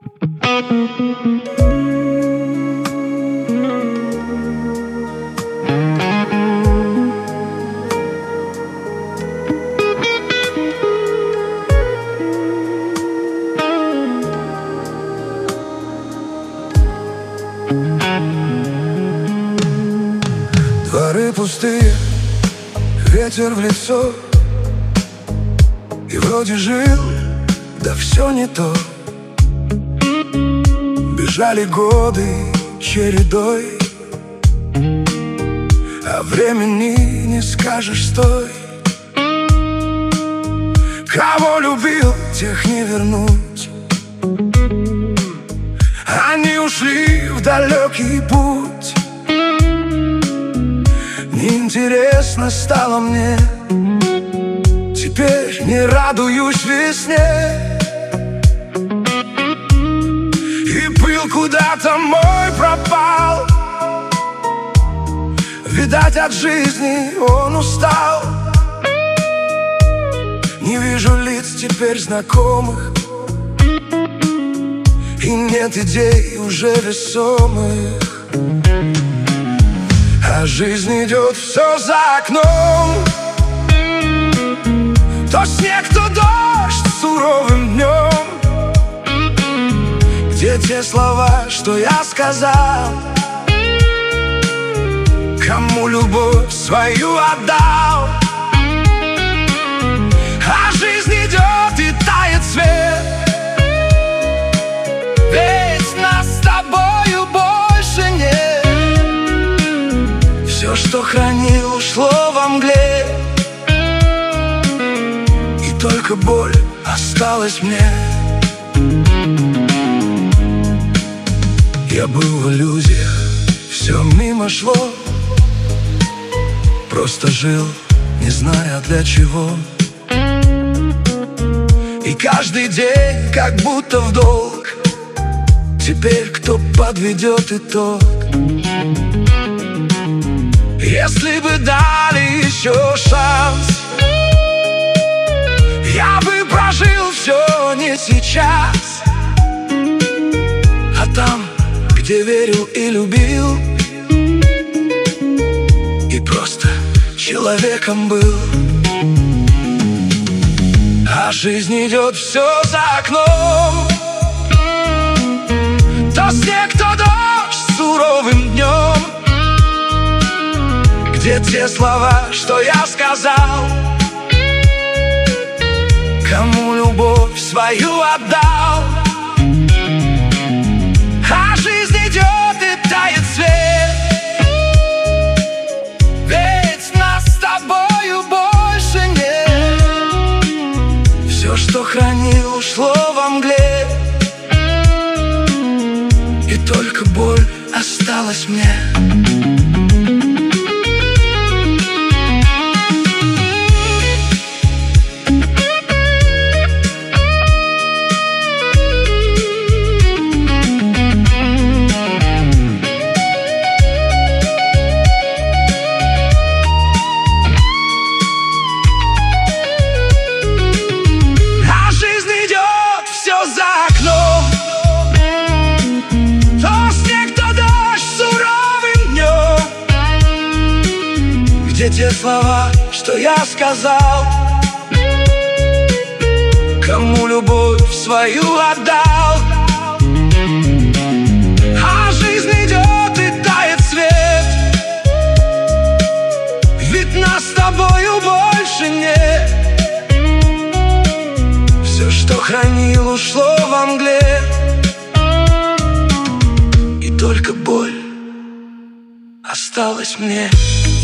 Дворы пустые, ветер в лицо, и вроде жил, да все не то. Бежали годы чередой, а времени не скажешь стой. Кого любил, тех не вернуть. Они ушли в далекий путь. Неинтересно стало мне, теперь не радуюсь весне. И пыл куда-то мой пропал. Видать, от жизни он устал. Не вижу лиц теперь знакомых, и нет идей уже весомых. А жизнь идет все за окном. То снег, то дождь суровым днем. Где те слова, что я сказал? Кому любовь свою отдал? А жизнь идет и тает свет. Ведь нас с тобою больше нет. Все, что хранил, ушло во мгле, и только боль осталась мне. Я был в иллюзиях, все мимо шло. Просто жил, не зная для чего. И каждый день как будто в долг. Теперь кто подведет итог? Если бы дали еще шанс, я бы прожил все не сейчас, а там, где верил и любил, и просто человеком был. А жизнь идет все за окном. То снег, то дождь суровым днем. Где те слова, что я сказал? Кому любовь свою отдал? А жизнь идет и тает свет. Ведь нас с тобою больше нет. Все, что хранил, ушло во мгле, и только боль осталась мне. Где те слова, что я сказал? Кому любовь свою отдал? А жизнь идет и тает свет. Ведь нас с тобою больше нет. Все, что хранил, ушло во мгле, и только боль осталась мне.